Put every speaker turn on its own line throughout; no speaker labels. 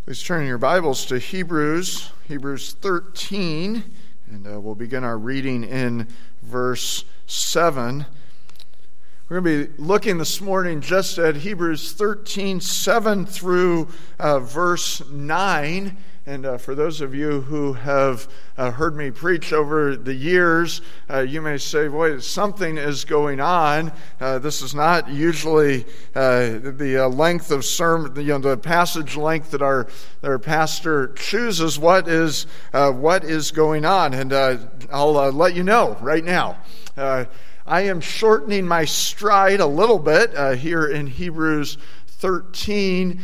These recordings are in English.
Please turn your Bibles to Hebrews 13, and we'll begin our reading in verse 7. We're going to be looking this morning just at Hebrews 13, 7 through verse 9. And for those of you who have heard me preach over the years, you may say, boy, something is going on. This is not usually the length of sermon, the passage length that our pastor chooses. What is going on? And I'll let you know right now. I am shortening my stride a little bit here in Hebrews 13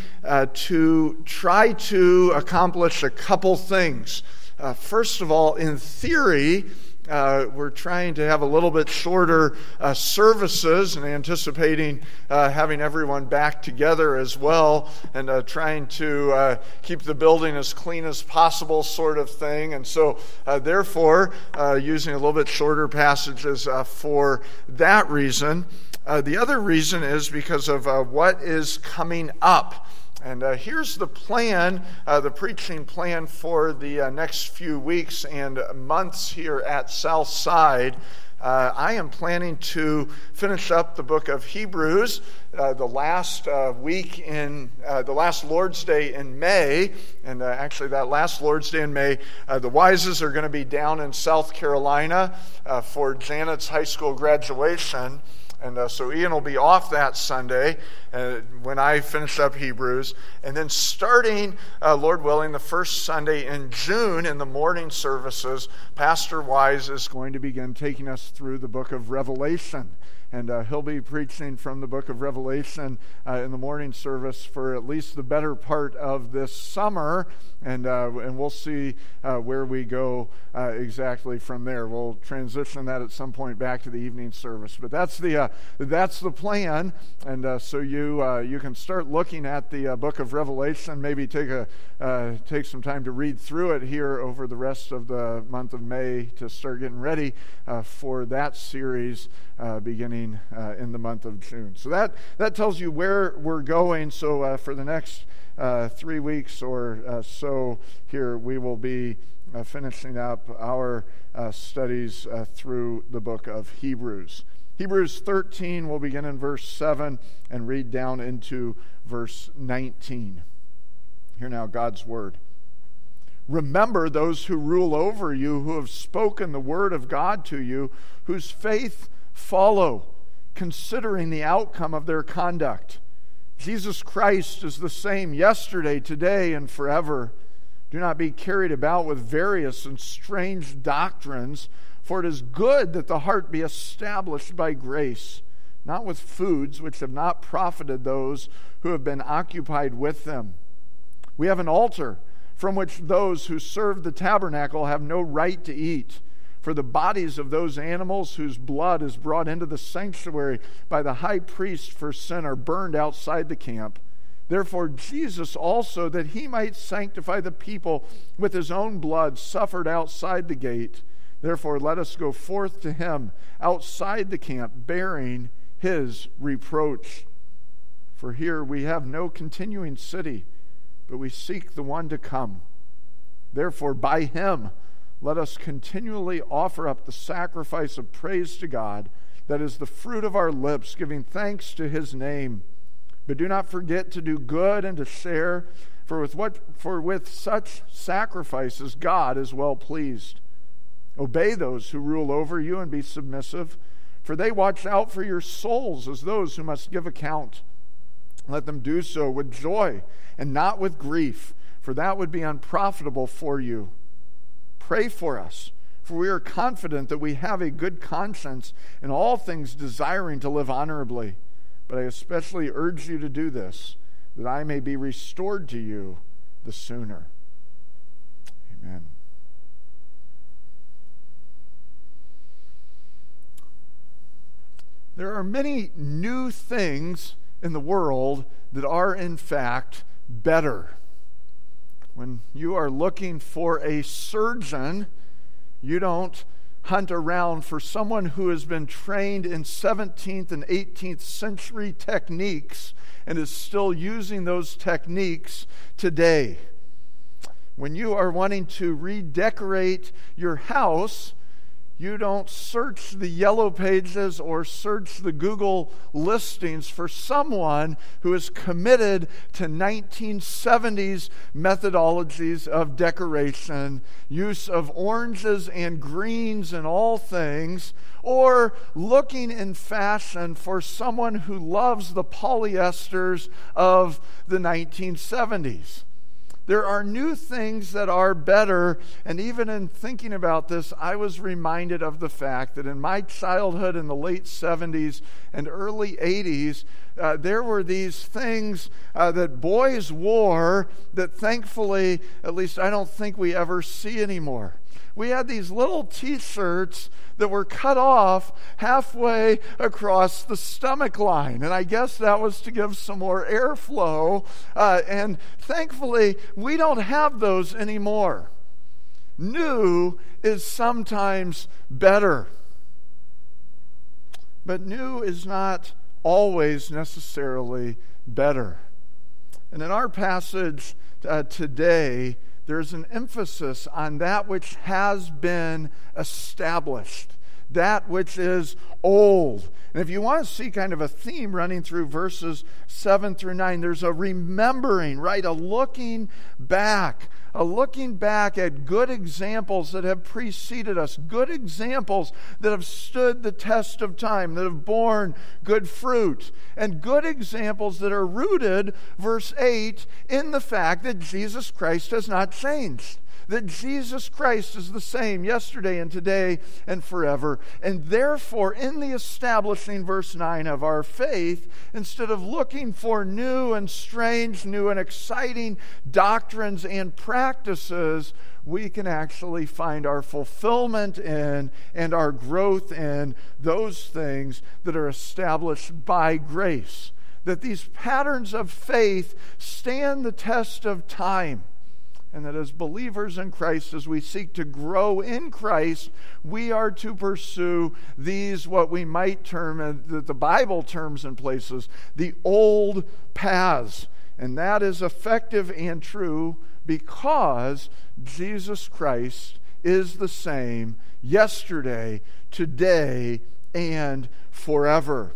to try to accomplish a couple things. First of all, in theory, we're trying to have a little bit shorter services and anticipating having everyone back together as well, and trying to keep the building as clean as possible, sort of thing. And so therefore using a little bit shorter passages for that reason. The other reason is because of what is coming up. And here's the plan, the preaching plan for the next few weeks and months here at Southside. I am planning to finish up the book of Hebrews the last week in the last Lord's Day in May. And actually that last Lord's Day in May, the Wises are going to be down in South Carolina for Janet's high school graduation. And so Ian will be off that Sunday when I finish up Hebrews. And then starting, Lord willing, the first Sunday in June in the morning services, Pastor Wise is going to begin taking us through the book of Revelation. And he'll be preaching from the book of Revelation in the morning service for at least the better part of this summer. And we'll see where we go exactly from there. We'll transition that at some point back to the evening service. But that's the plan. And so you can start looking at the book of Revelation. Maybe take some time to read through it here over the rest of the month of May to start getting ready for that series beginning in the month of June. So that tells you where we're going. So for the next 3 weeks or so here, we will be finishing up our studies through the book of Hebrews. Hebrews 13 will begin in verse 7 and read down into verse 19. Hear now God's word. Remember those who rule over you, who have spoken the word of God to you, whose faith follow, considering the outcome of their conduct. Jesus Christ is the same yesterday, today, and forever. Do not be carried about with various and strange doctrines, for it is good that the heart be established by grace, not with foods which have not profited those who have been occupied with them. We have an altar from which those who serve the tabernacle have no right to eat. For the bodies of those animals whose blood is brought into the sanctuary by the high priest for sin are burned outside the camp. Therefore Jesus also, that he might sanctify the people with his own blood, suffered outside the gate. Therefore let us go forth to him outside the camp, bearing his reproach. For here we have no continuing city, but we seek the one to come. Therefore by him let us continually offer up the sacrifice of praise to God, that is the fruit of our lips, giving thanks to his name. But do not forget to do good and to share, for with such sacrifices God is well pleased. Obey those who rule over you and be submissive, for they watch out for your souls as those who must give account. Let them do so with joy and not with grief, for that would be unprofitable for you. Pray for us, for we are confident that we have a good conscience in all things, desiring to live honorably. But I especially urge you to do this, that I may be restored to you the sooner. Amen. There are many new things in the world that are in fact better. When you are looking for a surgeon, you don't hunt around for someone who has been trained in 17th and 18th century techniques and is still using those techniques today. When you are wanting to redecorate your house, you don't search the yellow pages or search the Google listings for someone who is committed to 1970s methodologies of decoration, use of oranges and greens in all things, or looking in fashion for someone who loves the polyesters of the 1970s. There are new things that are better, and even in thinking about this, I was reminded of the fact that in my childhood in the late 70s and early 80s, there were these things that boys wore that thankfully, at least I don't think we ever see anymore. We had these little t-shirts that were cut off halfway across the stomach line. And I guess that was to give some more airflow. And thankfully, we don't have those anymore. New is sometimes better. But new is not always necessarily better. And in our passage today, there's an emphasis on that which has been established, that which is old. And if you want to see kind of a theme running through verses 7 through 9, there's a remembering, right? A looking back at good examples that have preceded us, good examples that have stood the test of time, that have borne good fruit, and good examples that are rooted, verse 8, in the fact that Jesus Christ has not changed. That Jesus Christ is the same yesterday and today and forever. And therefore, in the establishing verse 9 of our faith, instead of looking for new and strange, new and exciting doctrines and practices, we can actually find our fulfillment in and our growth in those things that are established by grace. That these patterns of faith stand the test of time. And that as believers in Christ, as we seek to grow in Christ, we are to pursue these, what we might term, that the Bible terms in places, the old paths. And that is effective and true because Jesus Christ is the same yesterday, today, and forever.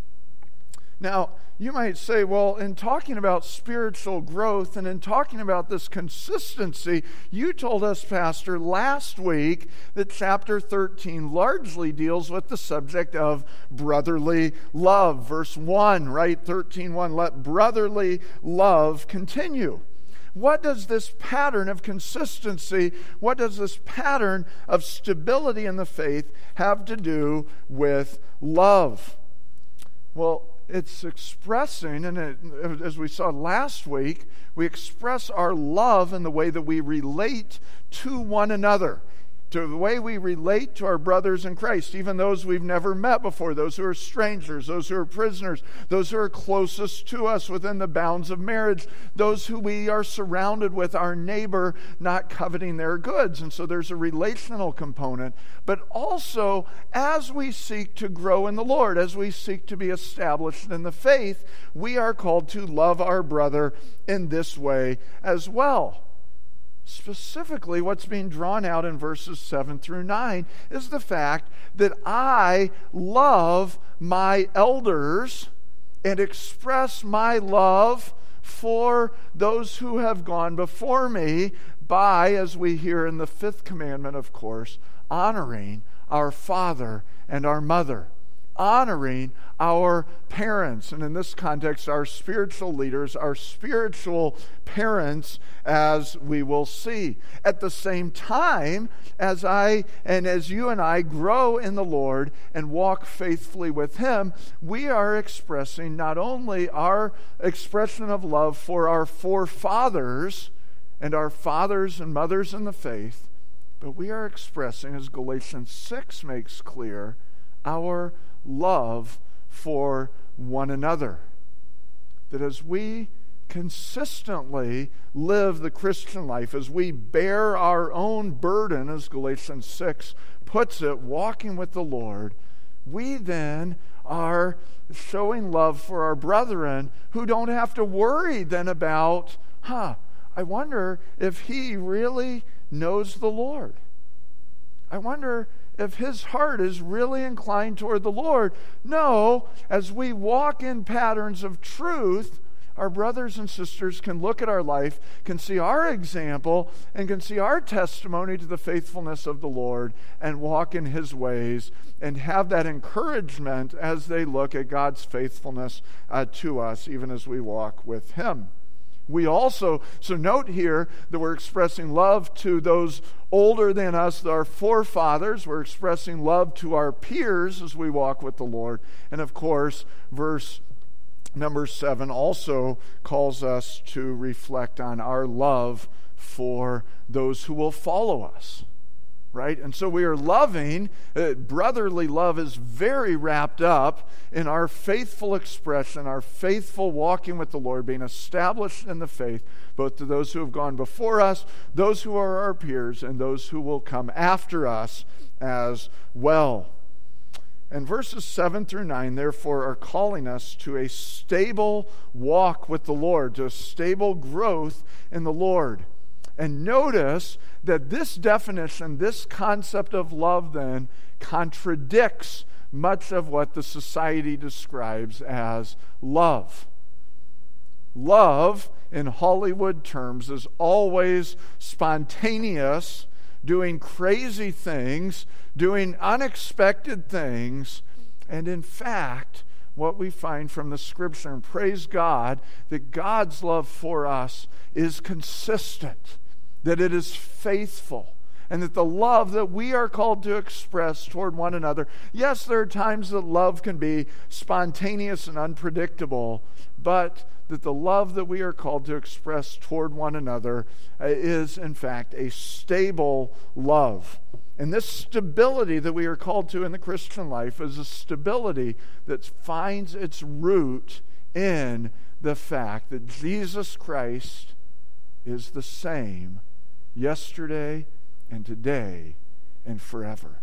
Now, you might say, well, in talking about spiritual growth and in talking about this consistency, you told us, Pastor, last week that chapter 13 largely deals with the subject of brotherly love. Verse 1, right? 13:1, let brotherly love continue. What does this pattern of consistency, what does this pattern of stability in the faith have to do with love? Well, it's expressing, and as we saw last week, we express our love in the way that we relate to one another, to the way we relate to our brothers in Christ, even those we've never met before, those who are strangers, those who are prisoners, those who are closest to us within the bounds of marriage, those who we are surrounded with, our neighbor, not coveting their goods. And so there's a relational component, but also as we seek to grow in the Lord, as we seek to be established in the faith, we are called to love our brother in this way as well. Specifically, what's being drawn out in verses 7 through 9 is the fact that I love my elders and express my love for those who have gone before me by, as we hear in the fifth commandment, of course, honoring our father and our mother. Honoring our parents, and in this context, our spiritual leaders, our spiritual parents, as we will see. At the same time, as you and I grow in the Lord and walk faithfully with Him, we are expressing not only our expression of love for our forefathers and our fathers and mothers in the faith, but we are expressing, as Galatians 6 makes clear, our love for one another. That as we consistently live the Christian life, as we bear our own burden, as Galatians 6 puts it, walking with the Lord, we then are showing love for our brethren who don't have to worry then about, I wonder if he really knows the Lord. I wonder if his heart is really inclined toward the Lord. No, as we walk in patterns of truth, our brothers and sisters can look at our life, can see our example, and can see our testimony to the faithfulness of the Lord and walk in his ways and have that encouragement as they look at God's faithfulness to us, even as we walk with him. We also, so note here that we're expressing love to those older than us, our forefathers. We're expressing love to our peers as we walk with the Lord. And of course, verse number 7 also calls us to reflect on our love for those who will follow us. Right? And so we are loving, brotherly love is very wrapped up in our faithful expression, our faithful walking with the Lord, being established in the faith, both to those who have gone before us, those who are our peers, and those who will come after us as well. And verses 7 through 9, therefore, are calling us to a stable walk with the Lord, to a stable growth in the Lord. And notice that this definition, this concept of love then, contradicts much of what the society describes as love. Love, in Hollywood terms, is always spontaneous, doing crazy things, doing unexpected things, and in fact, what we find from the Scripture, and praise God, that God's love for us is consistent, that it is faithful, and that the love that we are called to express toward one another, yes, there are times that love can be spontaneous and unpredictable, but that the love that we are called to express toward one another is, in fact, a stable love. And this stability that we are called to in the Christian life is a stability that finds its root in the fact that Jesus Christ is the same yesterday and today and forever.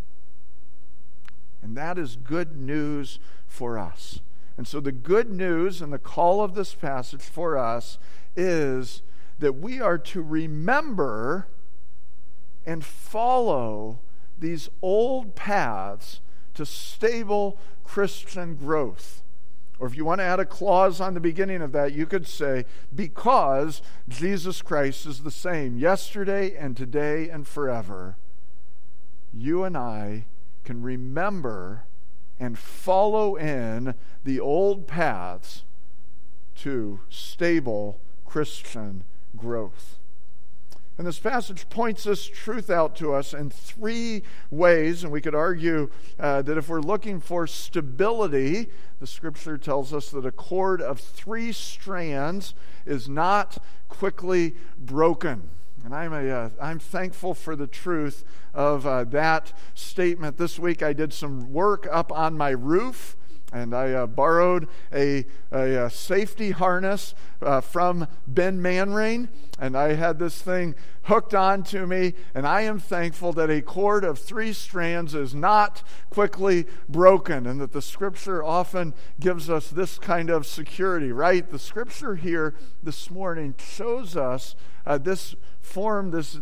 And that is good news for us. And so the good news and the call of this passage for us is that we are to remember and follow these old paths to stable Christian growth. Or if you want to add a clause on the beginning of that, you could say, because Jesus Christ is the same yesterday and today and forever, you and I can remember and follow in the old paths to stable Christian growth. And this passage points this truth out to us in three ways, and we could argue that if we're looking for stability, the Scripture tells us that a cord of 3 strands is not quickly broken. And I'm thankful for the truth of that statement. This week I did some work up on my roof, and I borrowed a safety harness from Ben Manring, and I had this thing hooked onto me, and I am thankful that a cord of 3 strands is not quickly broken, and that the Scripture often gives us this kind of security, right? The Scripture here this morning shows us this form, this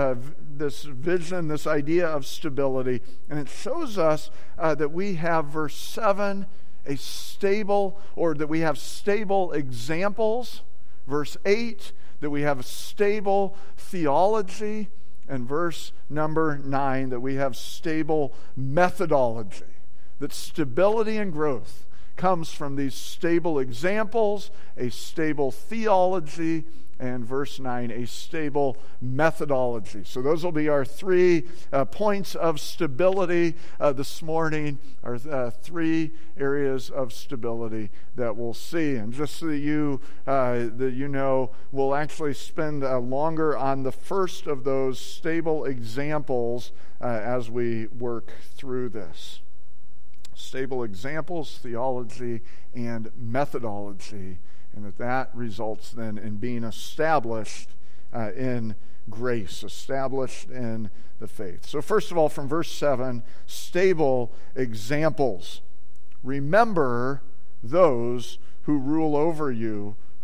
vision, this idea of stability, and it shows us that we have, verse 7, a stable, or that we have stable examples. Verse 8, that we have stable theology. And verse number 9, that we have stable methodology. That stability and growth comes from these stable examples, a stable theology, and verse 9, a stable methodology. So those will be our 3 points of stability this morning, our 3 areas of stability that we'll see. And just so that you know, we'll actually spend longer on the first of those stable examples as we work through this. Stable examples, theology, and methodology. And that results then in being established in grace, established in the faith. So first of all, from verse 7, stable examples. Remember those who rule over you,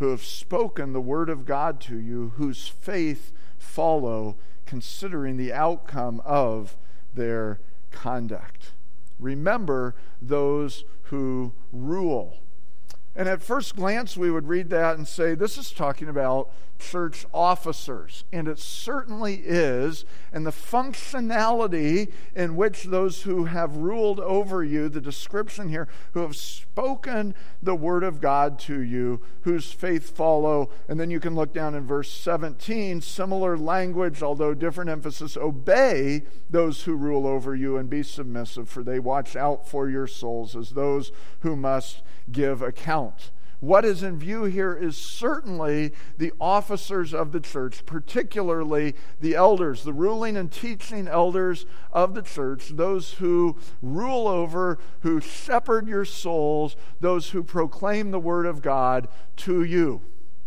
who have spoken the word of God to you, whose faith follow, considering the outcome of their conduct. Remember those who rule. And at first glance, we would read that and say, this is talking about church officers. And it certainly is. And the functionality in which those who have ruled over you, the description here, who have spoken the word of God to you, whose faith follow. And then you can look down in verse 17, similar language, although different emphasis, obey those who rule over you and be submissive, for they watch out for your souls as those who must give account. What is in view here is certainly the officers of the church, particularly the elders, the ruling and teaching elders of the church, those who rule over, who shepherd your souls, those who proclaim the word of God to you.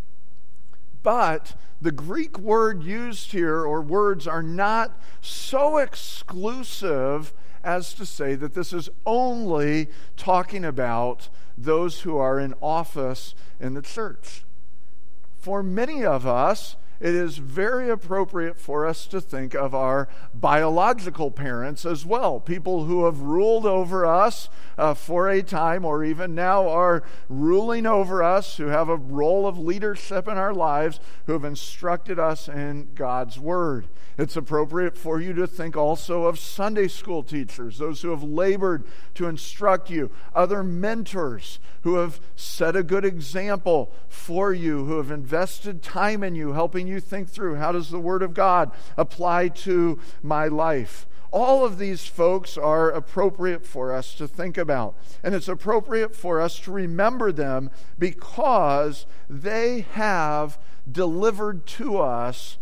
But the Greek word used here, or words, are not so exclusive as to say that this is only talking about those who are in office in the church. For many of us, it is very appropriate for us to think of our biological parents as well, people who have ruled over us for a time, or even now are ruling over us, who have a role of leadership in our lives, who have instructed us in God's Word. It's appropriate for you to think also of Sunday school teachers, those who have labored to instruct you, other mentors who have set a good example for you, who have invested time in you, helping you think through, how does the Word of God apply to my life? All of these folks are appropriate for us to think about. And it's appropriate for us to remember them because they have delivered to us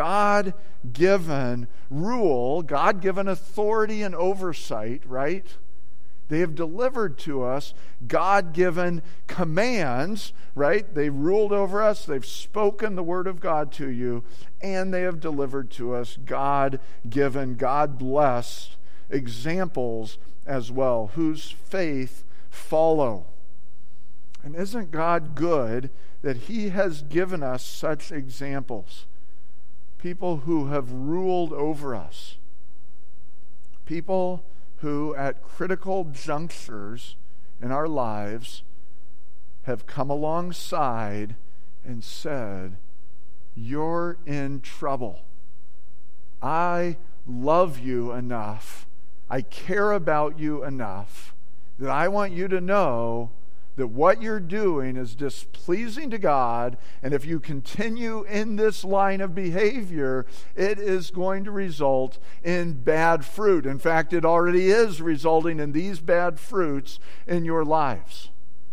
God-given rule, God-given authority and oversight, right? They have delivered to us God-given commands, right? They ruled over us, they've spoken the word of God to you, and they have delivered to us God-given, God-blessed examples as well, whose faith follow. And isn't God good that He has given us such examples? People who have ruled over us. People who at critical junctures in our lives have come alongside and said, you're in trouble. I love you enough, I care about you enough, that I want you to know that what you're doing is displeasing to God, and if you continue in this line of behavior, it is going to result in bad fruit. In fact, it already is resulting in these bad fruits in your lives.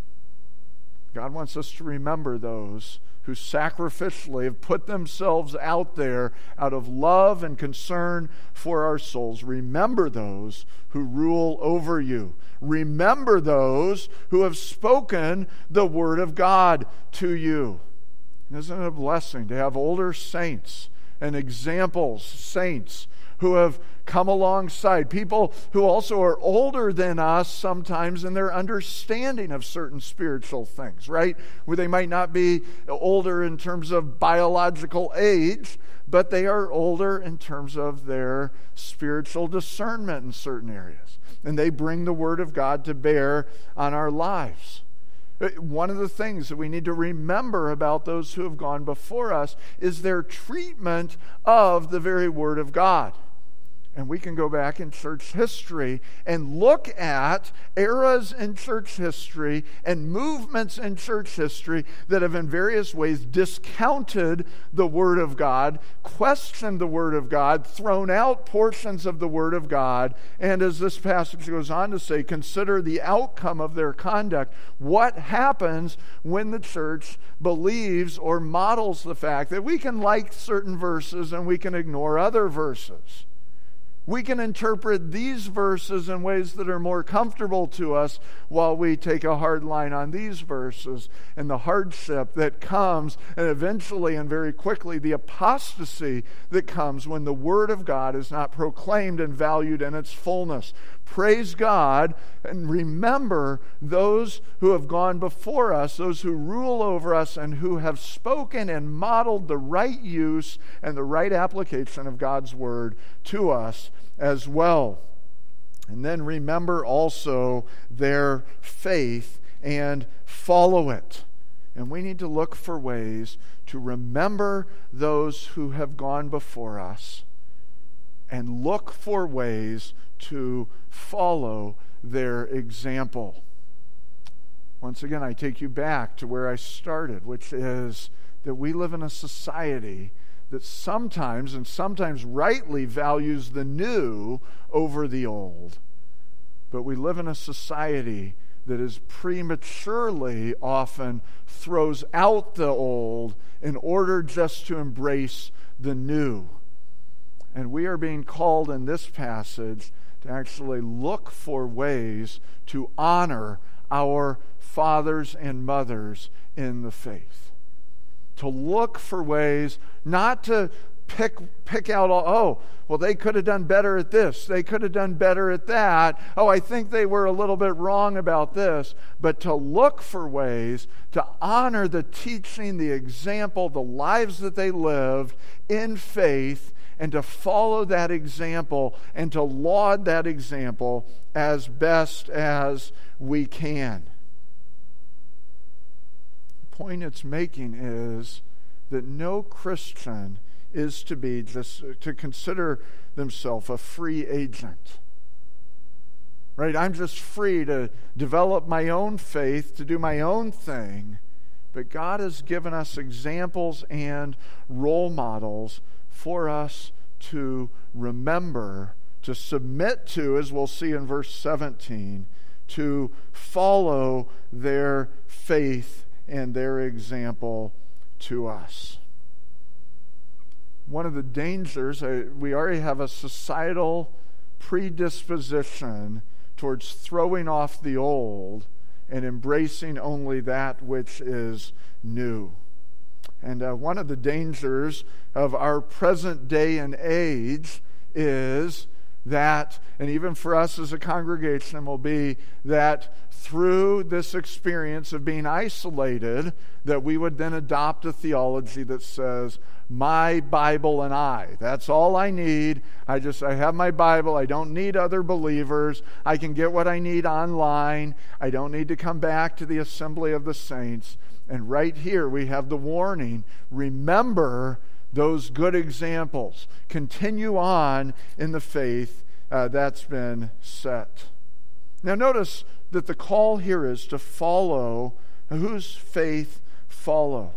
God wants us to remember those who sacrificially have put themselves out there out of love and concern for our souls. Remember those who rule over you. Remember those who have spoken the word of God to you. Isn't it a blessing to have older saints and examples, saints, who have come alongside, people who also are older than us sometimes in their understanding of certain spiritual things, right? Where they might not be older in terms of biological age, but they are older in terms of their spiritual discernment in certain areas. And they bring the Word of God to bear on our lives. One of the things that we need to remember about those who have gone before us is their treatment of the very Word of God. And we can go back in church history and look at eras in church history and movements in church history that have in various ways discounted the Word of God, questioned the Word of God, thrown out portions of the Word of God, and as this passage goes on to say, consider the outcome of their conduct. What happens when the church believes or models the fact that we can like certain verses and we can ignore other verses? We can interpret these verses in ways that are more comfortable to us while we take a hard line on these verses and the hardship that comes, and eventually and very quickly the apostasy that comes when the Word of God is not proclaimed and valued in its fullness. Praise God, and remember those who have gone before us, those who rule over us, and who have spoken and modeled the right use and the right application of God's Word to us as well. And then remember also their faith and follow it. And we need to look for ways to remember those who have gone before us and look for ways to follow their example. Once again, I take you back to where I started, which is that we live in a society that sometimes, and sometimes rightly, values the new over the old. But we live in a society that is prematurely often throws out the old in order just to embrace the new. And we are being called in this passage to actually look for ways to honor our fathers and mothers in the faith. To look for ways not to pick out, they could have done better at this. They could have done better at that. I think they were a little bit wrong about this. But to look for ways to honor the teaching, the example, the lives that they lived in faith, and to follow that example and to laud that example as best as we can. The point it's making is that no Christian is to be to consider themselves a free agent. Right? I'm just free to develop my own faith, to do my own thing. But God has given us examples and role models for us to remember, to submit to, as we'll see in verse 17, to follow their faith and their example to us. One of the dangers, we already have a societal predisposition towards throwing off the old and embracing only that which is new. And one of the dangers of our present day and age is that, and even for us as a congregation, will be that through this experience of being isolated, that we would then adopt a theology that says, my Bible and I. That's all I need. I have my Bible. I don't need other believers. I can get what I need online. I don't need to come back to the assembly of the saints. And right here we have the warning. Remember those good examples. Continue on in the faith that's been set. Now notice that the call here is to follow. Whose faith follow?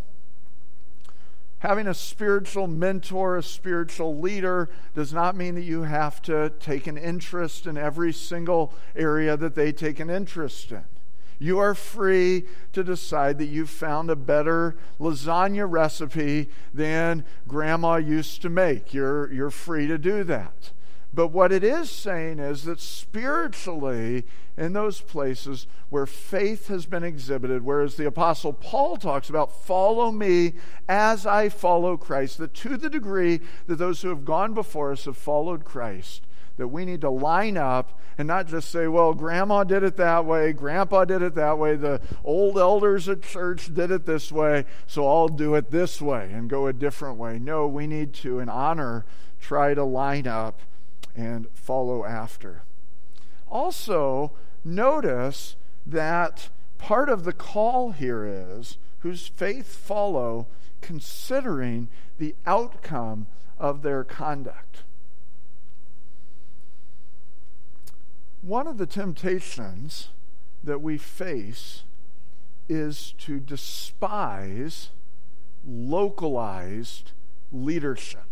Having a spiritual mentor, a spiritual leader, does not mean that you have to take an interest in every single area that they take an interest in. You are free to decide that you've found a better lasagna recipe than Grandma used to make. You're free to do that. But what it is saying is that spiritually, in those places where faith has been exhibited, whereas the Apostle Paul talks about, follow me as I follow Christ, that to the degree that those who have gone before us have followed Christ, that we need to line up and not just say, well, Grandma did it that way, Grandpa did it that way, the old elders at church did it this way, so I'll do it this way and go a different way. No, we need to, in honor, try to line up and follow after. Also, notice that part of the call here is, whose faith follow, considering the outcome of their conduct. One of the temptations that we face is to despise localized leadership.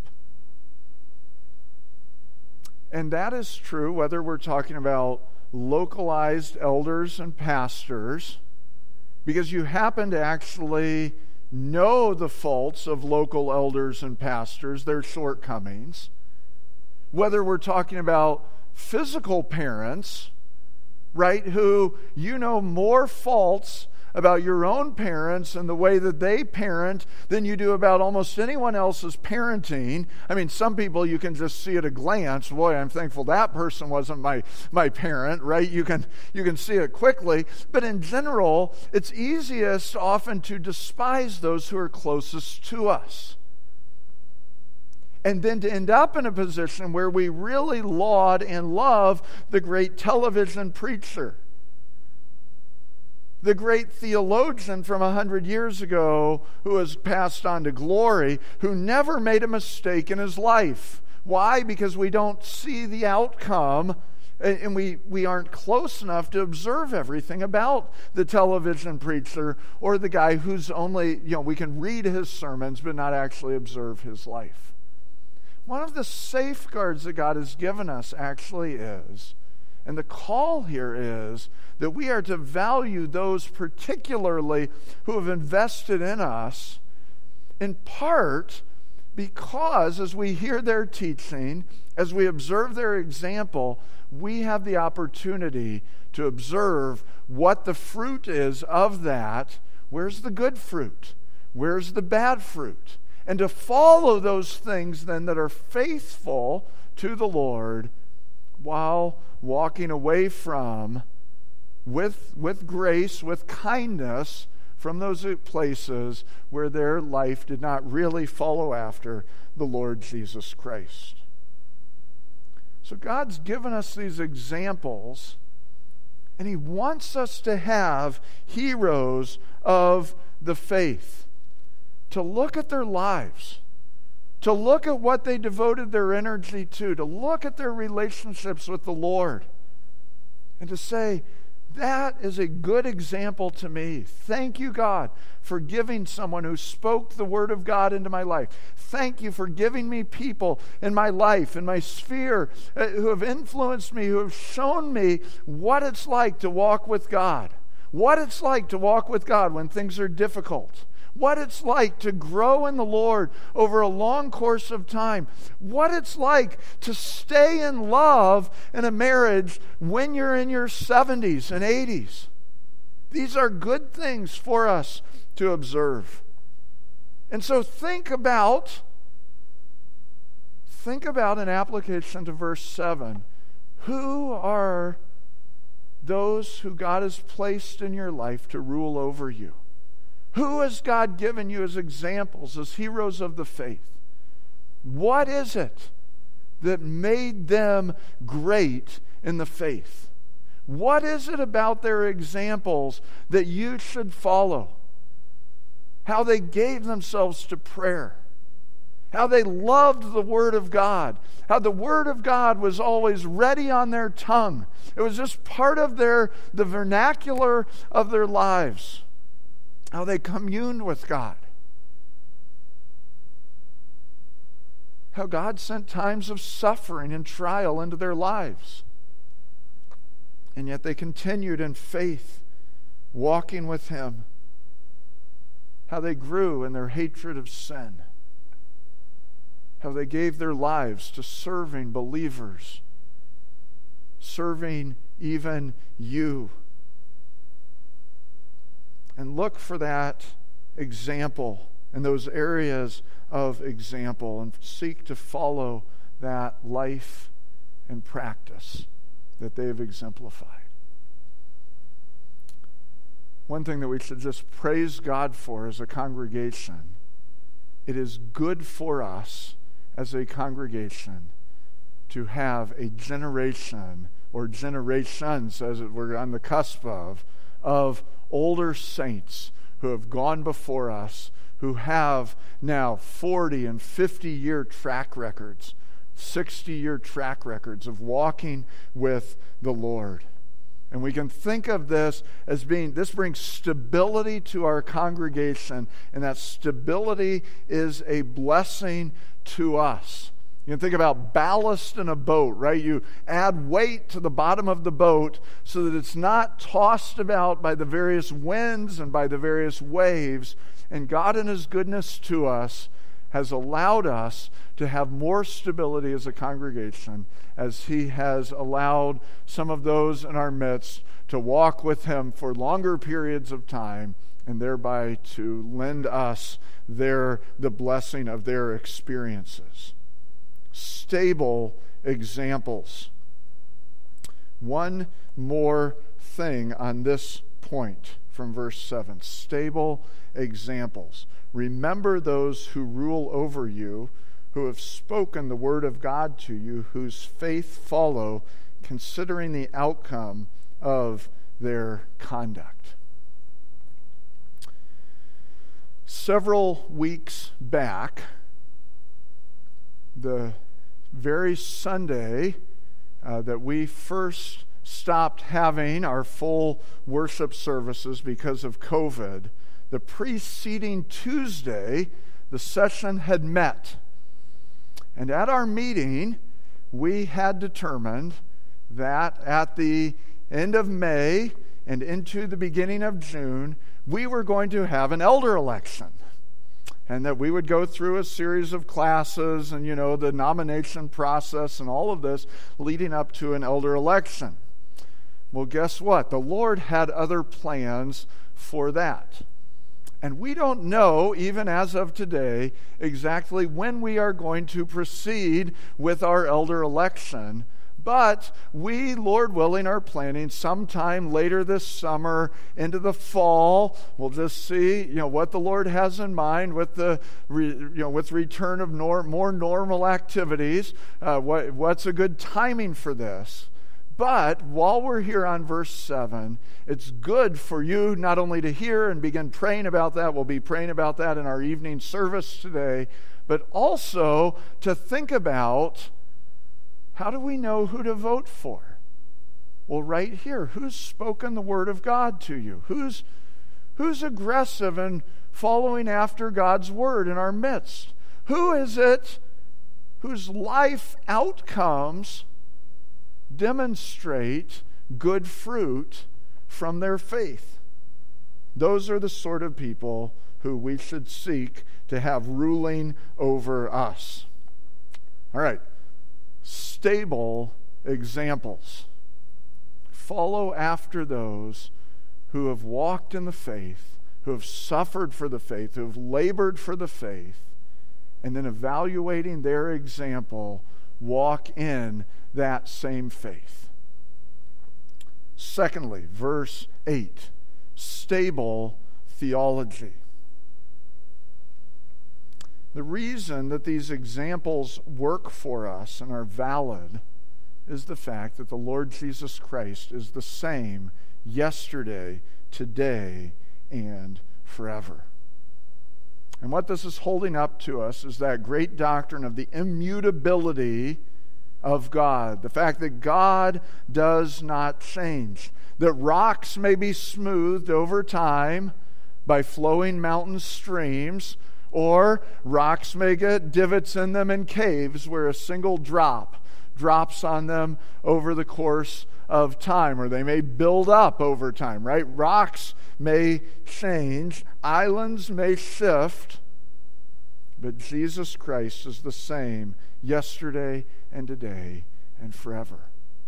And that is true whether we're talking about localized elders and pastors, because you happen to actually know the faults of local elders and pastors, their shortcomings. Whether we're talking about physical parents, right, who you know more faults about your own parents and the way that they parent than you do about almost anyone else's parenting. I mean, some people you can just see at a glance, boy, I'm thankful that person wasn't my parent, right? You can see it quickly. But in general, it's easiest often to despise those who are closest to us. And then to end up in a position where we really laud and love the great television preacher, the great theologian from 100 years ago who has passed on to glory, who never made a mistake in his life. Why? Because we don't see the outcome, and we aren't close enough to observe everything about the television preacher or the guy who's only, we can read his sermons but not actually observe his life. One of the safeguards that God has given us actually is, and the call here is, that we are to value those particularly who have invested in us, in part because as we hear their teaching, as we observe their example, we have the opportunity to observe what the fruit is of that. Where's the good fruit? Where's the bad fruit? And to follow those things then that are faithful to the Lord while walking away from, with grace, with kindness, from those places where their life did not really follow after the Lord Jesus Christ. So God's given us these examples, and He wants us to have heroes of the faith, to look at their lives, to look at what they devoted their energy to look at their relationships with the Lord, and to say, that is a good example to me. Thank you, God, for giving someone who spoke the Word of God into my life. Thank you for giving me people in my life, in my sphere, who have influenced me, who have shown me what it's like to walk with God. What it's like to walk with God when things are difficult. What it's like to grow in the Lord over a long course of time. What it's like to stay in love in a marriage when you're in your 70s and 80s. These are good things for us to observe. And so think about an application to verse 7. Who are those who God has placed in your life to rule over you? Who has God given you as examples, as heroes of the faith? What is it that made them great in the faith? What is it about their examples that you should follow? How they gave themselves to prayer. How they loved the Word of God. How the Word of God was always ready on their tongue. It was just part of the vernacular of their lives. How they communed with God. How God sent times of suffering and trial into their lives. And yet they continued in faith, walking with Him. How they grew in their hatred of sin. How they gave their lives to serving believers. Serving even you. And look for that example and those areas of example and seek to follow that life and practice that they have exemplified. One thing that we should just praise God for as a congregation, it is good for us as a congregation to have a generation or generations, as we're on the cusp of older saints who have gone before us, who have now 40 and 50-year track records, 60-year track records of walking with the Lord. And we can think of this as this brings stability to our congregation, and that stability is a blessing to us. You can think about ballast in a boat, right? You add weight to the bottom of the boat so that it's not tossed about by the various winds and by the various waves. And God in His goodness to us has allowed us to have more stability as a congregation, as He has allowed some of those in our midst to walk with Him for longer periods of time, and thereby to lend us the blessing of their experiences. Stable examples. One more thing on this point from verse 7. Stable examples. Remember those who rule over you, who have spoken the word of God to you, whose faith follow, considering the outcome of their conduct. Several weeks back, the very Sunday that we first stopped having our full worship services because of COVID, the preceding Tuesday, the session had met. And at our meeting, we had determined that at the end of May and into the beginning of June, we were going to have an elder election. And that we would go through a series of classes and, the nomination process and all of this leading up to an elder election. Well, guess what? The Lord had other plans for that. And we don't know, even as of today, exactly when we are going to proceed with our elder election. But we, Lord willing, are planning sometime later this summer into the fall. We'll just see, what the Lord has in mind with the, with return of more normal activities. What's a good timing for this? But while we're here on verse 7, it's good for you not only to hear and begin praying about that. We'll be praying about that in our evening service today, but also to think about, how do we know who to vote for? Well, right here, who's spoken the word of God to you? Who's aggressive in following after God's word in our midst? Who is it whose life outcomes demonstrate good fruit from their faith? Those are the sort of people who we should seek to have ruling over us. All right. Stable examples. Follow after those who have walked in the faith, who have suffered for the faith, who have labored for the faith, and then evaluating their example, walk in that same faith. Secondly, verse 8, stable theology. The reason that these examples work for us and are valid is the fact that the Lord Jesus Christ is the same yesterday, today, and forever. And what this is holding up to us is that great doctrine of the immutability of God. The fact that God does not change. That rocks may be smoothed over time by flowing mountain streams, or rocks may get divots in them in caves where a single drop drops on them over the course of time, or they may build up over time, right? Rocks may change, islands may shift, but Jesus Christ is the same yesterday and today and forever.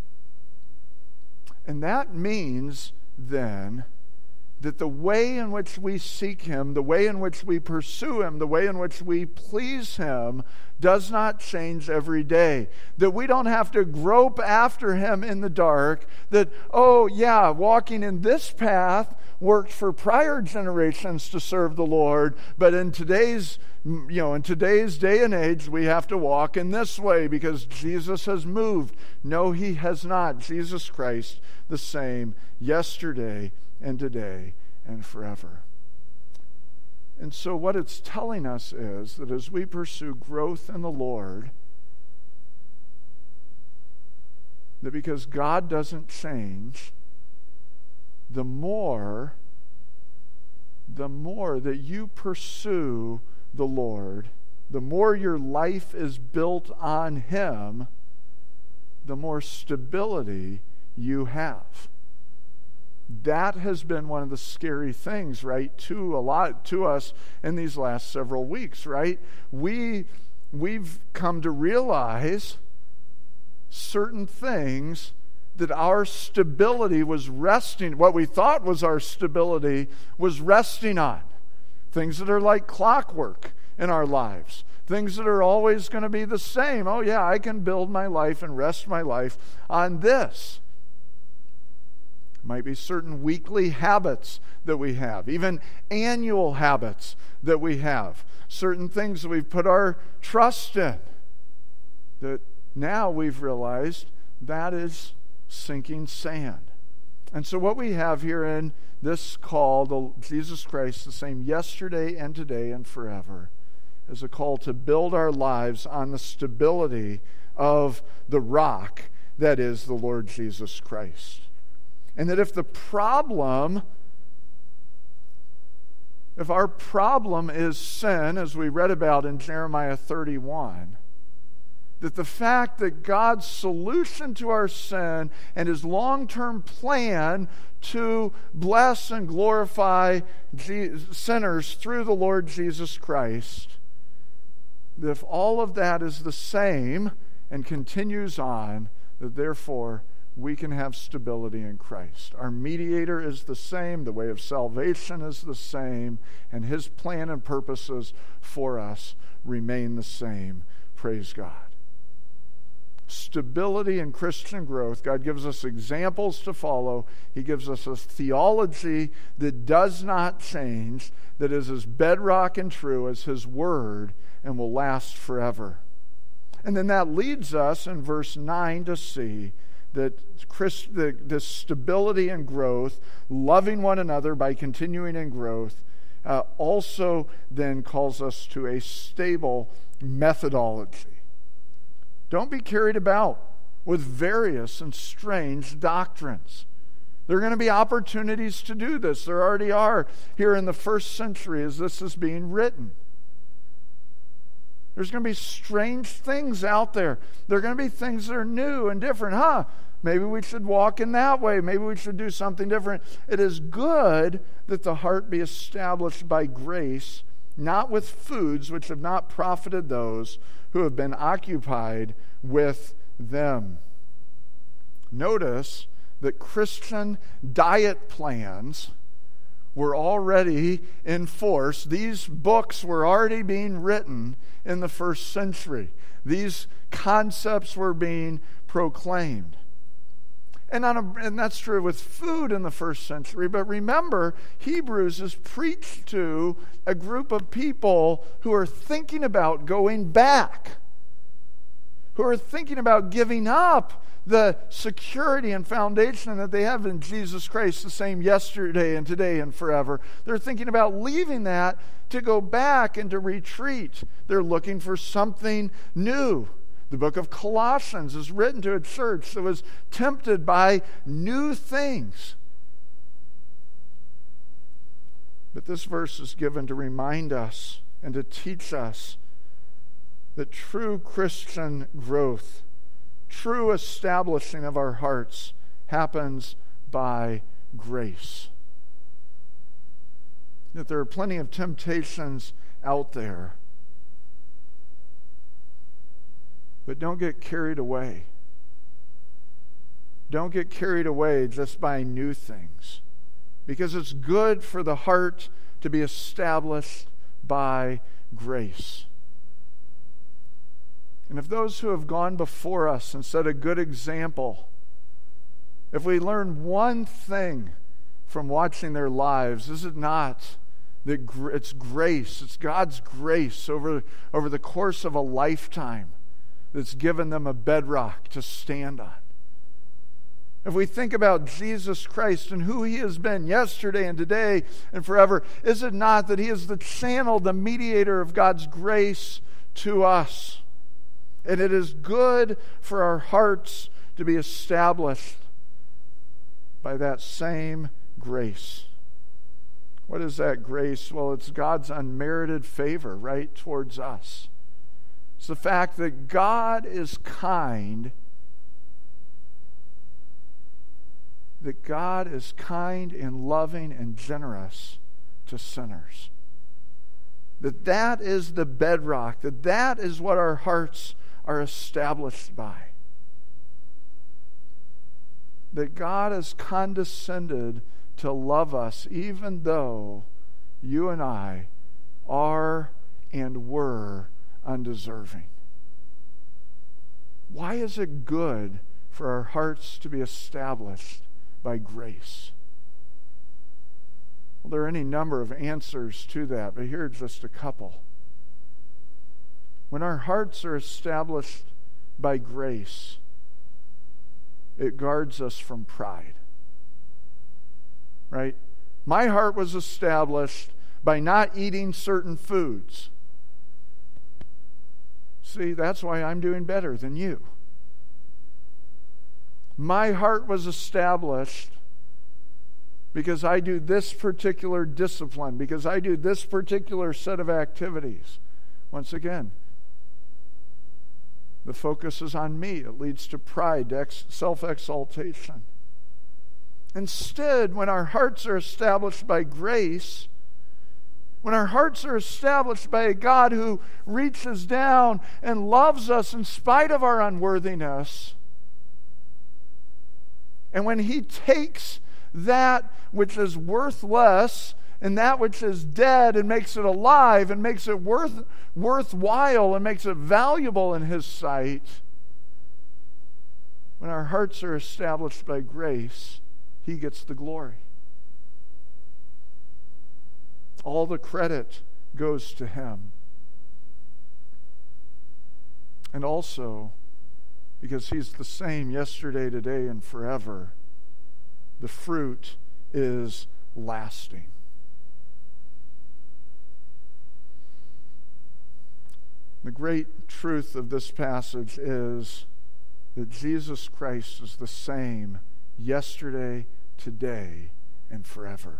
And that means then that the way in which we seek Him, the way in which we pursue Him, the way in which we please Him does not change every day. That we don't have to grope after Him in the dark. That, walking in this path worked for prior generations to serve the Lord, but in today's day and age, we have to walk in this way because Jesus has moved. No, He has not. Jesus Christ, the same yesterday and today and forever. And so what it's telling us is that as we pursue growth in the Lord, that because God doesn't change, the more that you pursue the Lord, the more your life is built on Him, the more stability you have. That has been one of the scary things, right, to us in these last several weeks, right? We've come to realize certain things that our stability was resting, what we thought was our stability was resting on. Things that are like clockwork in our lives. Things that are always going to be the same. Oh yeah, I can build my life and rest my life on this. Might be certain weekly habits that we have, even annual habits that we have. Certain things that we've put our trust in. That now we've realized that is sinking sand. And so what we have here in this call, Jesus Christ, the same yesterday and today and forever, is a call to build our lives on the stability of the rock that is the Lord Jesus Christ. And that if our problem is sin, as we read about in Jeremiah 31, that the fact that God's solution to our sin and His long-term plan to bless and glorify sinners through the Lord Jesus Christ, that if all of that is the same and continues on, that therefore we can have stability in Christ. Our mediator is the same, the way of salvation is the same, and His plan and purposes for us remain the same. Praise God. Stability in Christian growth. God gives us examples to follow. He gives us a theology that does not change, that is as bedrock and true as His Word and will last forever. And then that leads us in verse 9 to see that this stability and growth, loving one another by continuing in growth, also then calls us to a stable methodology. Don't be carried about with various and strange doctrines. There are going to be opportunities to do this. There already are here in the first century as this is being written. There's going to be strange things out there. There are going to be things that are new and different. Maybe we should walk in that way. Maybe we should do something different. It is good that the heart be established by grace, not with foods which have not profited those who have been occupied with them. Notice that Christian diet plans were already in force. These books were already being written in the first century. These concepts were being proclaimed. And that's true with food in the first century. But remember, Hebrews is preached to a group of people who are thinking about going back, who are thinking about giving up the security and foundation that they have in Jesus Christ, the same yesterday and today and forever. They're thinking about leaving that to go back and to retreat. They're looking for something new. The book of Colossians is written to a church that was tempted by new things. But this verse is given to remind us and to teach us that true Christian growth, true establishing of our hearts, happens by grace. That there are plenty of temptations out there. But don't get carried away. Don't get carried away just by new things. Because it's good for the heart to be established by grace. And if those who have gone before us and set a good example, if we learn one thing from watching their lives, is it not that it's grace, it's God's grace over the course of a lifetime that's given them a bedrock to stand on? If we think about Jesus Christ and who He has been yesterday and today and forever, is it not that He is the channel, the mediator of God's grace to us? And it is good for our hearts to be established by that same grace. What is that grace? Well, it's God's unmerited favor, right, towards us. It's the fact that God is kind that God is kind and loving and generous to sinners. That is the bedrock, that is what our hearts are established by. That God has condescended to love us even though you and I are and were undeserving. Why is it good for our hearts to be established by grace? Well, there are any number of answers to that, but here are just a couple. When our hearts are established by grace, it guards us from pride. Right? My heart was established by not eating certain foods. See, that's why I'm doing better than you. My heart was established because I do this particular discipline, because I do this particular set of activities. Once again, the focus is on me. It leads to pride, self-exaltation. Instead, when our hearts are established by grace, when our hearts are established by a God who reaches down and loves us in spite of our unworthiness, and when He takes that which is worthless and that which is dead and makes it alive and makes it worthwhile and makes it valuable in His sight, when our hearts are established by grace, He gets the glory. All the credit goes to Him. And also, because He's the same yesterday, today, and forever, the fruit is lasting. The great truth of this passage is that Jesus Christ is the same yesterday, today, and forever.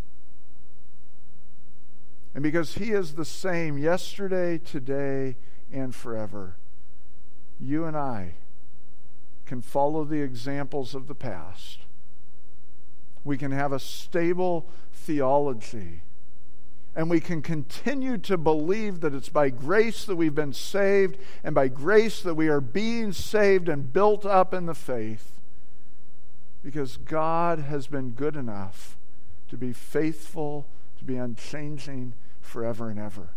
And because He is the same yesterday, today, and forever, you and I can follow the examples of the past. We can have a stable theology. And we can continue to believe that it's by grace that we've been saved, and by grace that we are being saved and built up in the faith, because God has been good enough to be faithful, to be unchanging forever and ever.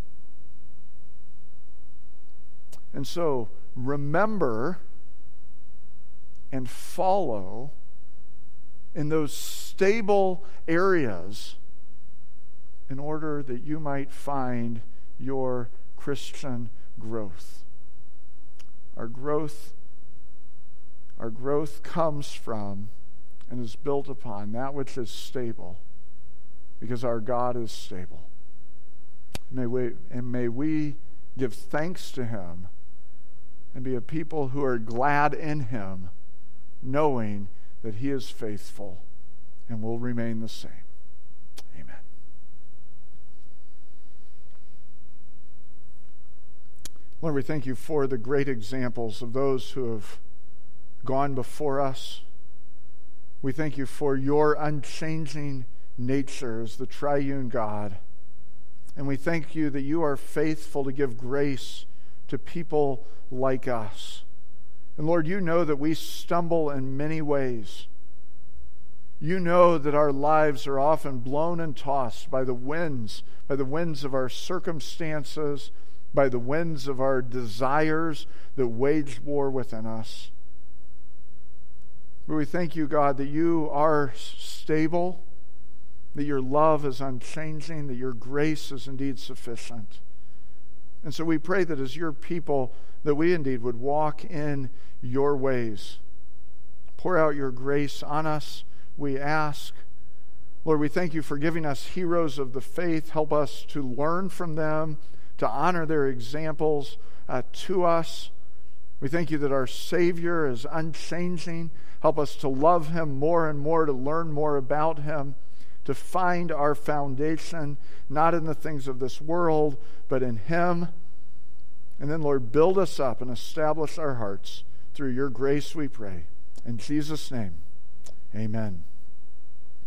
And so, remember and follow in those stable areas in order that you might find your Christian growth. Our growth comes from and is built upon that which is stable, because our God is stable. May we give thanks to Him and be a people who are glad in Him, knowing that He is faithful and will remain the same. Amen. Lord, we thank You for the great examples of those who have gone before us. We thank You for Your unchanging nature as the triune God. And we thank You that You are faithful to give grace to people like us. And Lord, You know that we stumble in many ways. You know that our lives are often blown and tossed by the winds of our circumstances, by the winds of our desires that wage war within us. But we thank You, God, that You are stable, that Your love is unchanging, that Your grace is indeed sufficient. And so we pray that as Your people, that we indeed would walk in Your ways. Pour out Your grace on us, we ask. Lord, we thank You for giving us heroes of the faith. Help us to learn from them, to honor their examples to us. We thank You that our Savior is unchanging. Help us to love Him more and more, to learn more about Him, to find our foundation, not in the things of this world, but in Him. And then, Lord, build us up and establish our hearts. Through Your grace we pray. In Jesus' name, Amen.